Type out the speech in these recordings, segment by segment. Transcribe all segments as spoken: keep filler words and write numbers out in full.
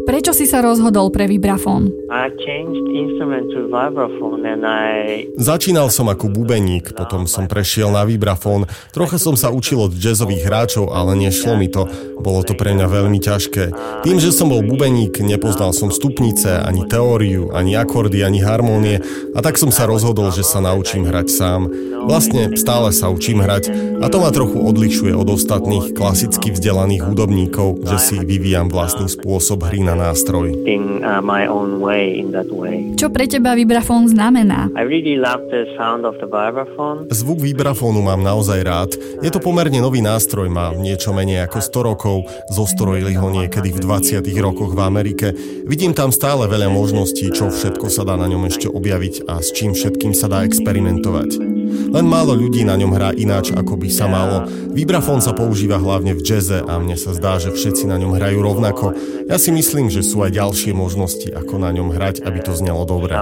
Prečo si sa rozhodol pre vibrafón? I changed instrument to vibraphone and I... Začínal som ako bubeník, potom som prešiel na vibrafón. Trocha som sa učil od jazzových hráčov, ale nešlo mi to. Bolo to pre mňa veľmi ťažké. Tým, že som bol bubeník, nepoznal som stupnice, ani teóriu, ani akordy, ani harmónie, a tak som sa rozhodol, že sa naučím hrať sám. Vlastne stále sa učím hrať a to ma trochu odlišuje od ostatných klasicky vzdelaných hudobníkov, že si vyvíjam vlastný spôsob hry na nástroj. In uh, my own way, in that way. Čo pre teba vibrafón znamená? I really love the sound of the vibraphone. Zvuk vibrafónu mám naozaj rád. Je to pomerne nový nástroj, má niečo menej ako sto rokov. Zostrojili ho niekedy v dvadsiatych rokoch v Amerike. Vidím tam stále veľa možností, čo všetko sa dá na ňom ešte objaviť a s čím všetkým sa dá experimentovať. Len málo ľudí na ňom hrá ináč, ako by sa malo. Vibrafón sa používa hlavne v jazze a mne sa zdá, že všetci na ňom hrajú rovnako. Ja si myslím, že sú aj ďalšie možnosti, ako na ňom hrať, aby to znelo dobre.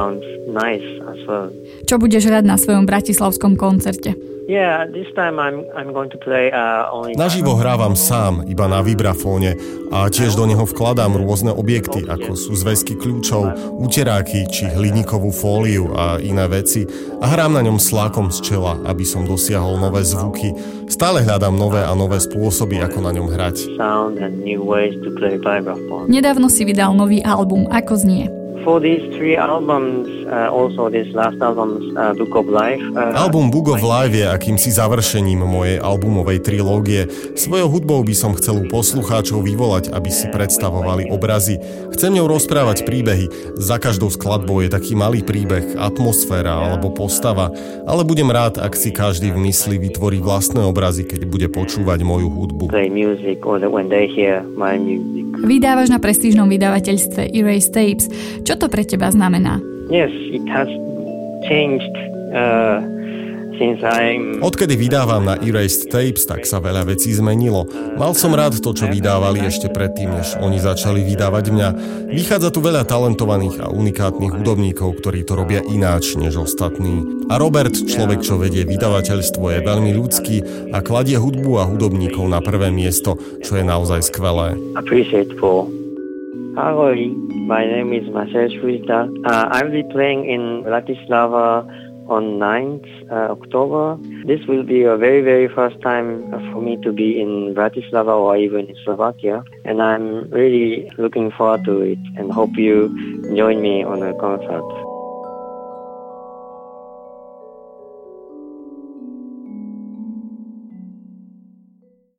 Čo budeš hrať na svojom bratislavskom koncerte? Yeah, this time I'm I'm going to play uh, only... Naživo hrávam sám, iba na vibrafóne a tiež do neho vkladám rôzne objekty, ako sú zväzky kľúčov, uteráky či hliníkovú fóliu a iné veci a hrám na ňom slákom z čela, aby som dosiahol nové zvuky. Stále hľadám nové a nové spôsoby, ako na ňom hrať. Nedávno si vydal nový album, ako znie? For these three albums, uh, also this last album, uh, Book of Life. Uh, Album Book of Life je akýmsi završením mojej albumovej trilógie. Svojou hudbou by som chcel u poslucháčov vyvolať, aby si predstavovali obrazy. Chcem ňou rozprávať príbehy. Za každou skladbou je taký malý príbeh, atmosféra alebo postava, ale budem rád, ak si každý v mysli vytvorí vlastné obrazy, keď bude počúvať moju hudbu. Play music or when they hear my music. Vydávaš na prestížnom vydavateľstve Erase Tapes. Čo to pre teba znamená? Yes, it has changed uh, since I'm... Odkedy vydávam na Erased Tapes, tak sa veľa vecí zmenilo. Mal som rád to, čo vydávali ešte predtým, než oni začali vydávať mňa. Vychádza tu veľa talentovaných a unikátnych hudobníkov, ktorí to robia ináč než ostatní. A Robert, človek, čo vedie vydavateľstvo, je veľmi ľudský a kladie hudbu a hudobníkov na prvé miesto, čo je naozaj skvelé. Appreciateful. Ahoj, my name is Marcel Švita. Uh, I'll be playing in Bratislava on ninth uh, October. This will be a very, very first time for me to be in Bratislava or even in Slovakia. And I'm really looking forward to it and hope you join me on the concert.